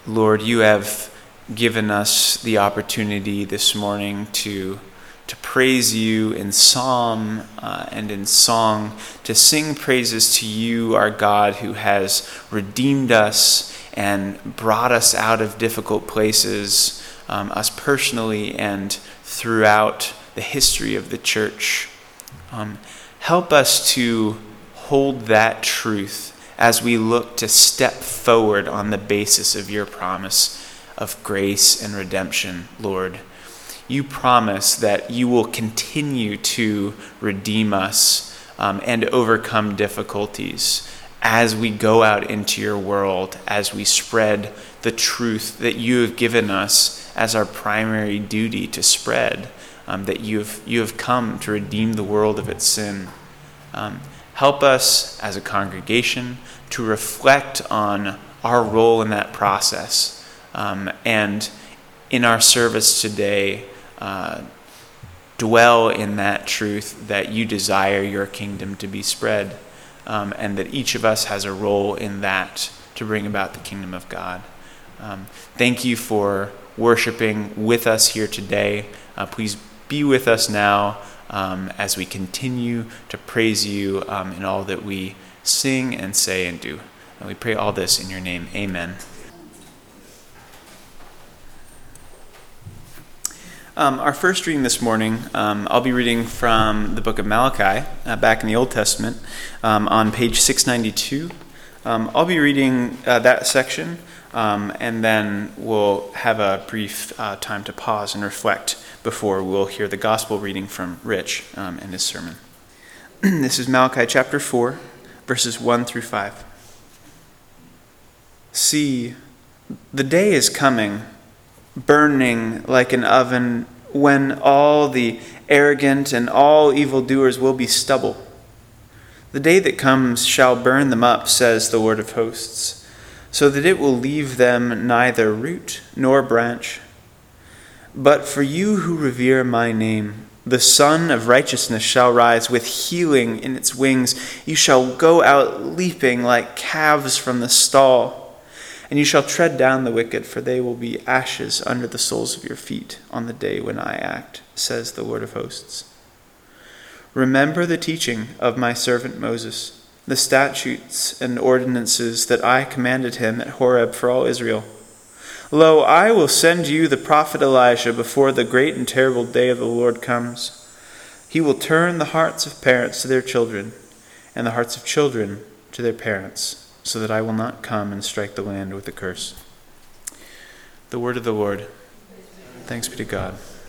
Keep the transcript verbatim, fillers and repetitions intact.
Lord, you have given us the opportunity this morning to to praise you in psalm uh, and in song, to sing praises to you, our God, who has redeemed us and brought us out of difficult places, um, us personally and throughout the history of the church. Um, help us to hold that truth as we look to step forward on the basis of your promise of grace and redemption, Lord. You promise that you will continue to redeem us um, and overcome difficulties as we go out into your world, as we spread the truth that you have given us as our primary duty to spread, um, that you have, you have come to redeem the world of its sin. Um, help us as a congregation to reflect on our role in that process, um, and in our service today, Uh, dwell in that truth that you desire your kingdom to be spread, um, and that each of us has a role in that to bring about the kingdom of God. Um, thank you for worshiping with us here today. Uh, please be with us now um, as we continue to praise you um, in all that we sing and say and do. And we pray all this in your name. Amen. Um, our first reading this morning, um, I'll be reading from the book of Malachi, uh, back in the Old Testament, um, on page six ninety-two. Um, I'll be reading uh, that section, um, and then we'll have a brief uh, time to pause and reflect before we'll hear the gospel reading from Rich um, and his sermon. This is Malachi chapter four, verses one through five. See, the day is coming, burning like an oven, when all the arrogant and all evildoers will be stubble. The day that comes shall burn them up, says the Lord of hosts, so that it will leave them neither root nor branch. But for you who revere my name, the Sun of Righteousness shall rise with healing in its wings. You shall go out leaping like calves from the stall. And you shall tread down the wicked, for they will be ashes under the soles of your feet on the day when I act, says the Lord of hosts. Remember the teaching of my servant Moses, the statutes and ordinances that I commanded him at Horeb for all Israel. Lo, I will send you the prophet Elijah before the great and terrible day of the Lord comes. He will turn the hearts of parents to their children, and the hearts of children to their parents, so that I will not come and strike the land with a curse. The word of the Lord. Thanks be to God.